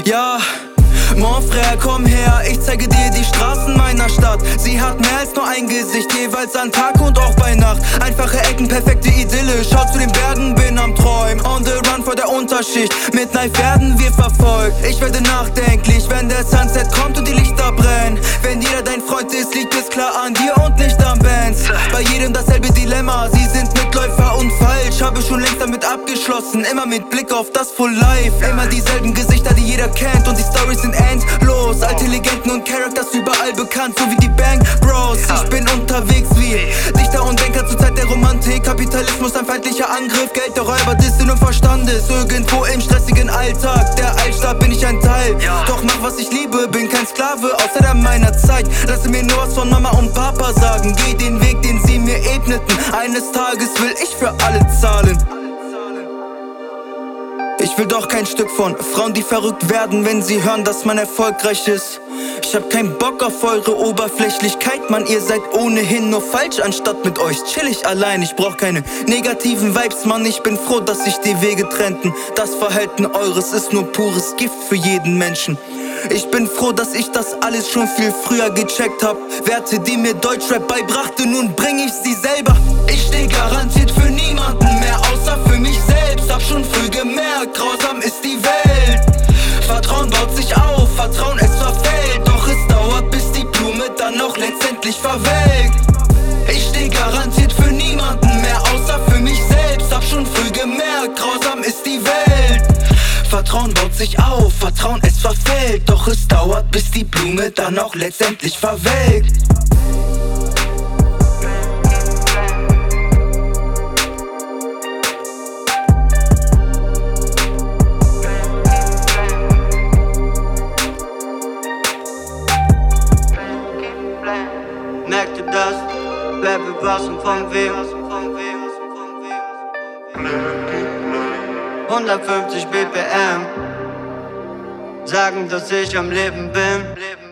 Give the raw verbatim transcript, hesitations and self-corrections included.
Ja, mon frère, komm her, ich zeige dir die Straßen meiner Stadt. Sie hat mehr als nur ein Gesicht, jeweils an Tag und auch bei Nacht. Einfache Ecken, perfekte Idylle, schau zu den Bergen, bin am Träumen. On the run vor der Unterschicht, mit Knife werden wir verfolgt. Ich werde nachdenklich, wenn der Sunset kommt und die Lichter brennen. Wenn jeder dein Freund ist, liegt es klar an dir und nicht am Bands. Bei jedem dasselbe Dilemma, sie sind Mitläufer und falsch. Habe schon längst damit abgeschlossen, immer mit Blick auf das Full Life. Immer dieselben Gesichter, die jeder kennt und die Storys sind endlos. Alte Legenden und Characters überall bekannt, so wie die Bang Bros. Ich bin unterwegs wie Dichter und Denker zur Zeit der Romantik. Kapitalismus, ein feindlicher Angriff, Geld der Räuber des Sinn und Verstandes. Irgendwo im stressigen Alltag, der Altstadt bin ich ein Teil. Doch mach was ich liebe, bin kein Sklave, außer der meiner Zeit. Lasse mir nur was von Mama und Papa sagen. Geh den Weg, den sie mir ebneten. Eines Tages will ich für alle zahlen. Ich will doch kein Stück von Frauen, die verrückt werden, wenn sie hören, dass man erfolgreich ist. Ich hab keinen Bock auf eure Oberflächlichkeit, Mann, ihr seid ohnehin nur falsch. Anstatt mit euch chill ich allein, ich brauch keine negativen Vibes, Mann. Ich bin froh, dass sich die Wege trennten. Das Verhalten eures ist nur pures Gift für jeden Menschen. Ich bin froh, dass ich das alles schon viel früher gecheckt hab. Werte, die mir Deutschrap beibrachte, nun bring ich sie selber. Ich steh garantiert für niemanden mehr, außer für mich selbst. Hab schon früh gemerkt, grausam ist die Welt. Vertrauen baut sich auf, Vertrauen es verfällt. Doch es dauert, bis die Blume dann auch letztendlich verwelkt. Ich steh garantiert für niemanden mehr, außer für mich selbst. Hab schon früh gemerkt, grausam ist die Welt. Vertrauen baut sich auf, Vertrauen es verfällt. Doch es dauert, bis die Blume dann auch letztendlich verwelkt. Merkt ihr das? Level was und von wem? hundertfünfzig B P M sagen, dass ich am Leben bin.